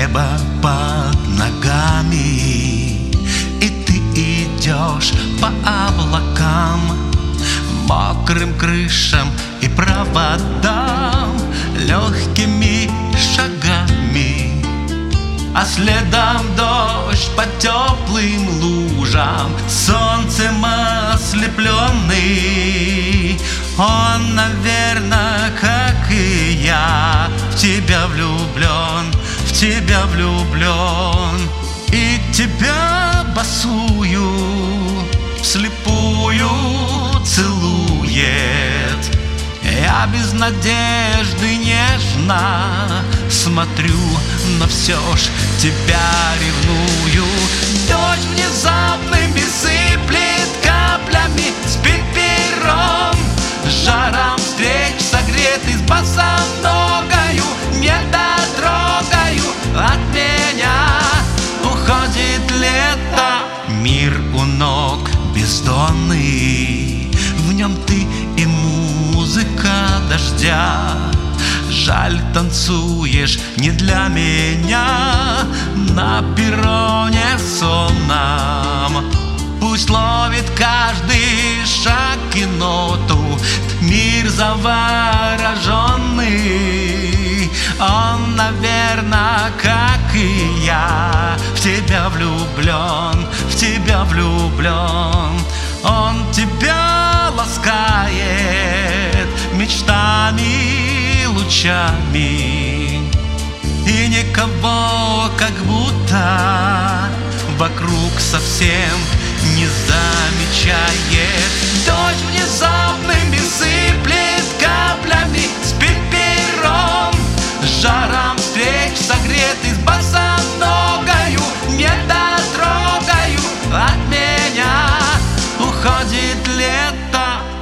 небо под ногами, и ты идешь по облакам, мокрым крышам и проводам, легкими шагами. А следом дождь по теплым лужам, солнцем ослепленный. Он, наверное, как и я, в тебя влюблен, в тебя влюблен. И тебя босую вслепую целует. Я без надежды нежно смотрю, но все ж тебя ревную. Дождь внезапными сыплет каплями, спит пером, жаром встреч согретый с босоногою, не дотрогаю от меня. Уходит лето, мир у ног бездонный, в нем ты и музыка дождя. Жаль, танцуешь не для меня на перроне сонном. Пусть ловит каждый шаг и ноту мир завороженный. Он, наверное, как и я, в тебя влюблен, в тебя влюблен. Он тебя ласкает мечтами, лучами, и никого как будто вокруг совсем не замечает. Дождь внезапными сыплет каплями, спит пером, жаром встреч согретый с босоногою, не дотрогаю от меня. Уходит лето.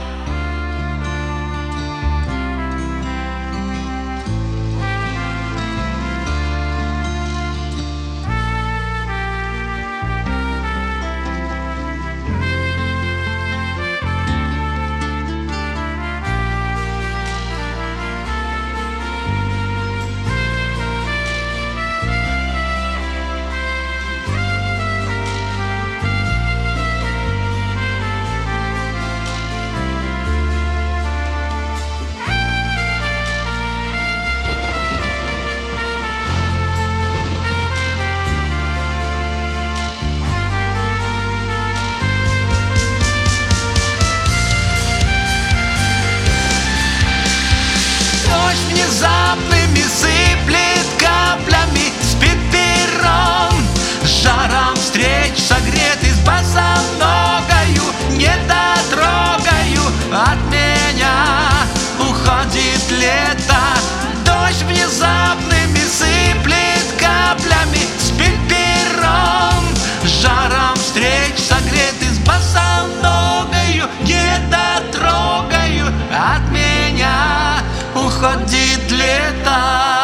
Внезапными сыплет каплями, спит пером, жаром встреч согретый с босоногою, не дотрогаю от меня. Уходит лето, дождь внезапными сыплет каплями, спит пером, жаром встреч согретый с босоногою, не дотрогаю от меня. Уходит лето.